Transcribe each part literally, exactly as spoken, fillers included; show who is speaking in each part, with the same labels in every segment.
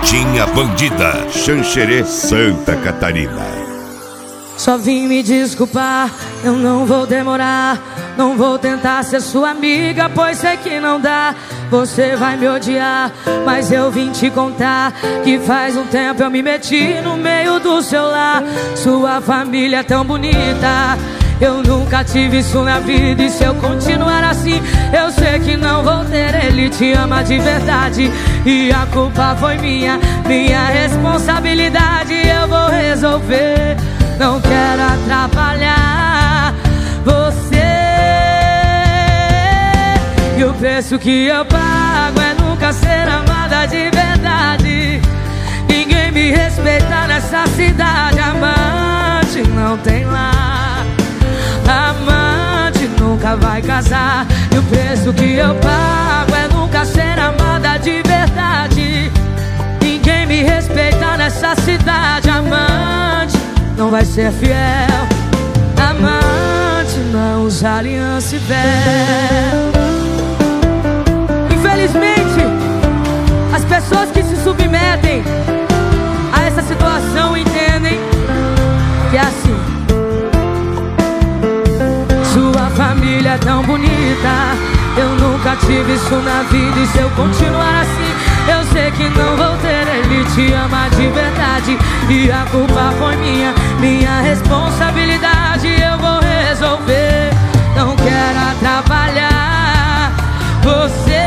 Speaker 1: Gatinha Bandida, Xanxerê, Santa Catarina.
Speaker 2: Só vim me desculpar, eu não vou demorar. Não vou tentar ser sua amiga, pois sei que não dá. Você vai me odiar, mas eu vim te contar que faz um tempo eu me meti no meio do seu lar. Sua família é tão bonita, eu nunca tive isso na vida. E se eu continuar assim, eu sei que não vou ter. Ele te ama de verdade e a culpa foi minha, minha responsabilidade. Eu vou resolver, não quero atrapalhar você. E o preço que eu pago é nunca ser amada de verdade. Ninguém me respeita nessa cidade. Amante não tem lá, amante nunca vai casar. E o preço que eu pago é nunca ser amada de verdade. Ninguém me respeita nessa cidade. Amante não vai ser fiel, amante não usa aliança e véu. Infelizmente, as pessoas que se submetem a essa situação entendem que é assim. Sua família é tão bonita, eu nunca tive isso na vida. E se eu continuar assim, eu sei que não vou ter. Ele te ama de verdade e a culpa foi minha, minha responsabilidade. Eu vou resolver, não quero atrapalhar você.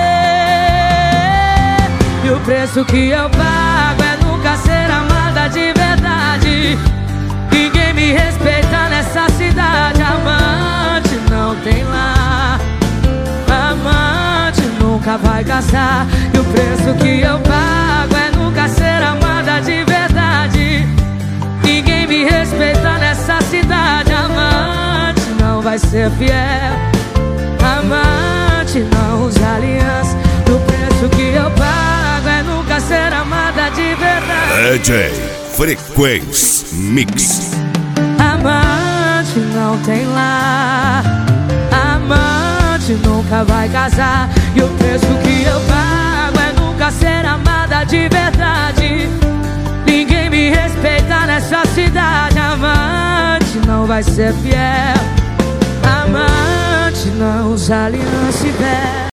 Speaker 2: E o preço que eu pago é nunca ser amada de verdade. Ninguém me respeita nessa cidade. Amante não tem lá, amante nunca vai casar. E o preço que eu pago é nunca ser amada de verdade. Ninguém me respeita nessa cidade. Amante não vai ser fiel, amante não usa aliança. E o preço que eu pago é nunca ser amada de verdade.
Speaker 1: D J Frequência Mix.
Speaker 2: Amante não tem lá, amante nunca vai casar. E o preço que eu pago é nunca ser amada de verdade. Ninguém me respeita nessa cidade. Amante não vai ser fiel, amante não usa aliança e véu.